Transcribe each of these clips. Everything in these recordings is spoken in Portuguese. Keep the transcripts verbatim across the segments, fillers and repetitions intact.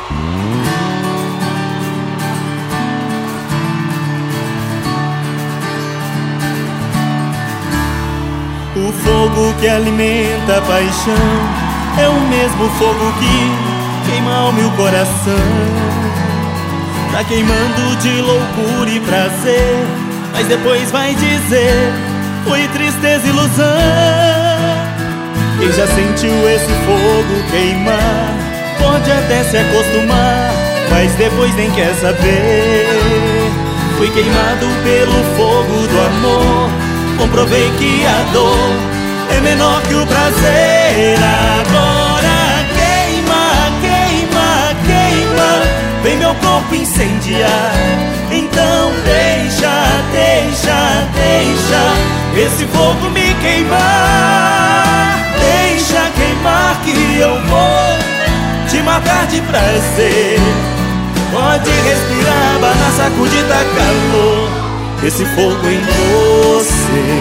O fogo que alimenta a paixão é o mesmo fogo que queima o meu coração. Tá queimando de loucura e prazer, mas depois vai dizer foi tristeza e ilusão. Quem já sentiu esse fogo queimar pode até se acostumar, mas depois nem quer saber. Fui queimado pelo fogo do amor, comprovei que a dor é menor que o prazer. Agora queima, queima, queima, vem meu corpo incendiar. Então deixa, deixa, deixa esse fogo me queimar. Deixa queimar que eu vou te matar de prazer. Pode respirar, abanar, sacudir, dá calor esse fogo em você.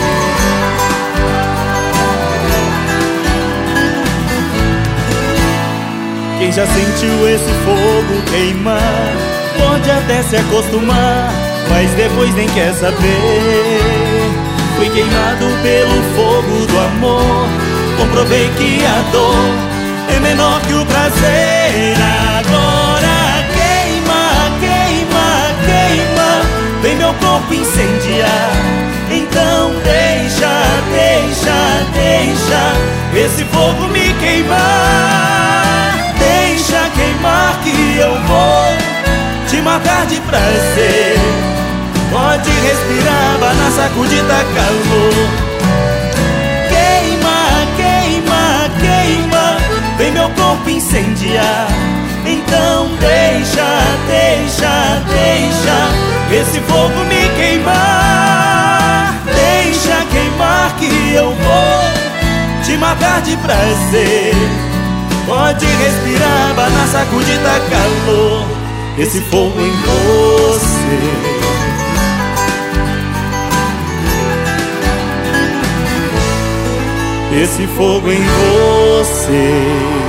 Quem já sentiu esse fogo queimar pode até se acostumar, mas depois nem quer saber. Fui queimado pelo fogo do amor, comprovei que a dor é menor que o prazer. Agora queima, queima, queima, vem meu corpo incendiar. Então deixa, deixa, deixa esse fogo me queimar. Deixa queimar que eu vou te matar de prazer. Pode respirar, abanar, sacudir, dá calor. Queima, queima, queima, vem meu corpo incendiar. Então deixa, deixa, deixa esse fogo me queimar. Deixa queimar que eu vou te matar de prazer. Pode respirar, abanar, sacudir, dá calor esse fogo em você. Esse fogo em você.